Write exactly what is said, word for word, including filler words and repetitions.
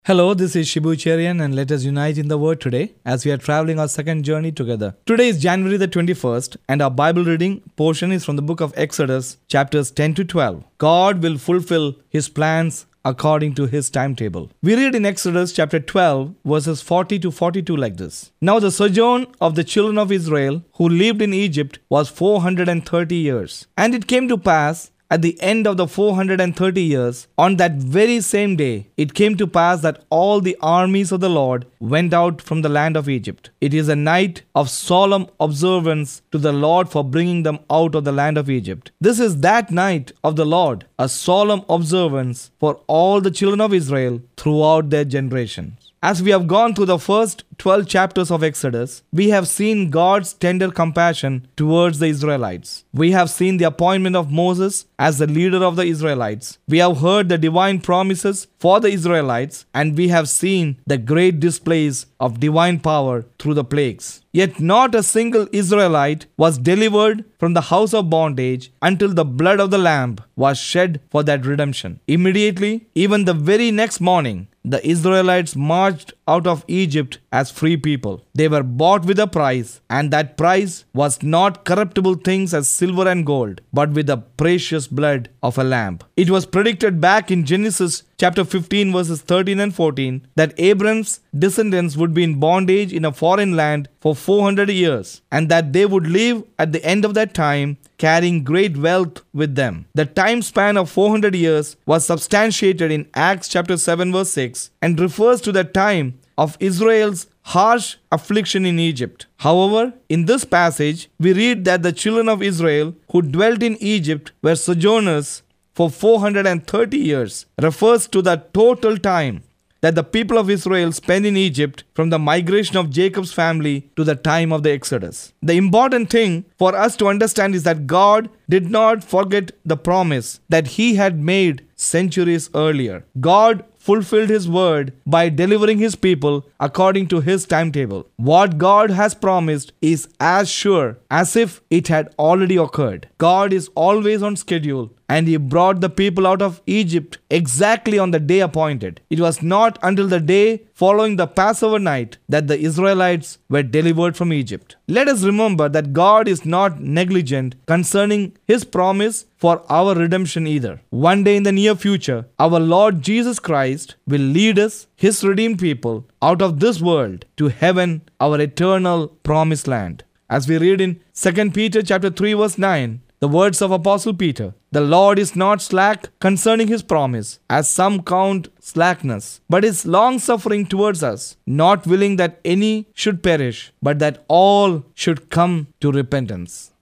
Hello, this is Shibu Cherian and let us unite in the Word today as we are traveling our second journey together. Today is January the twenty-first and our Bible reading portion is from the book of Exodus, chapters ten to twelve. God will fulfill His plans according to His timetable. We read in Exodus chapter twelve verses forty to forty-two like this. Now the sojourn of the children of Israel who lived in Egypt was four hundred thirty years. And it came to pass at the end of the four hundred thirty years, on that very same day, it came to pass that all the armies of the Lord went out from the land of Egypt. It is a night of solemn observance to the Lord for bringing them out of the land of Egypt. This is that night of the Lord, a solemn observance for all the children of Israel throughout their generations. As we have gone through the first twelve chapters of Exodus, we have seen God's tender compassion towards the Israelites. We have seen the appointment of Moses as the leader of the Israelites. We have heard the divine promises for the Israelites, and we have seen the great displays of divine power through the plagues. Yet not a single Israelite was delivered from the house of bondage until the blood of the Lamb was shed for that redemption. Immediately, even the very next morning, the Israelites marched out of Egypt as free people. They were bought with a price, and that price was not corruptible things as silver and gold, but with the precious blood of a lamb. It was predicted back in Genesis chapter fifteen verses thirteen and fourteen that Abram's descendants would be in bondage in a foreign land for four hundred years, and that they would live at the end of that time carrying great wealth with them. The time span of four hundred years was substantiated in Acts chapter seven verse six and refers to the time of Israel's harsh affliction in Egypt. However, in this passage, we read that the children of Israel who dwelt in Egypt were sojourners for four hundred thirty years, refers to the total time that the people of Israel spent in Egypt from the migration of Jacob's family to the time of the Exodus. The important thing for us to understand is that God did not forget the promise that He had made centuries earlier. God fulfilled His word by delivering His people according to His timetable. What God has promised is as sure as if it had already occurred. God is always on schedule, and He brought the people out of Egypt exactly on the day appointed. It was not until the day following the Passover night that the Israelites were delivered from Egypt. Let us remember that God is not negligent concerning His promise for our redemption either. One day in the near future, our Lord Jesus Christ will lead us, His redeemed people, out of this world to heaven, our eternal promised land. As we read in Second Peter chapter three verse nine, the words of Apostle Peter, "The Lord is not slack concerning His promise, as some count slackness, but is long-suffering towards us, not willing that any should perish, but that all should come to repentance."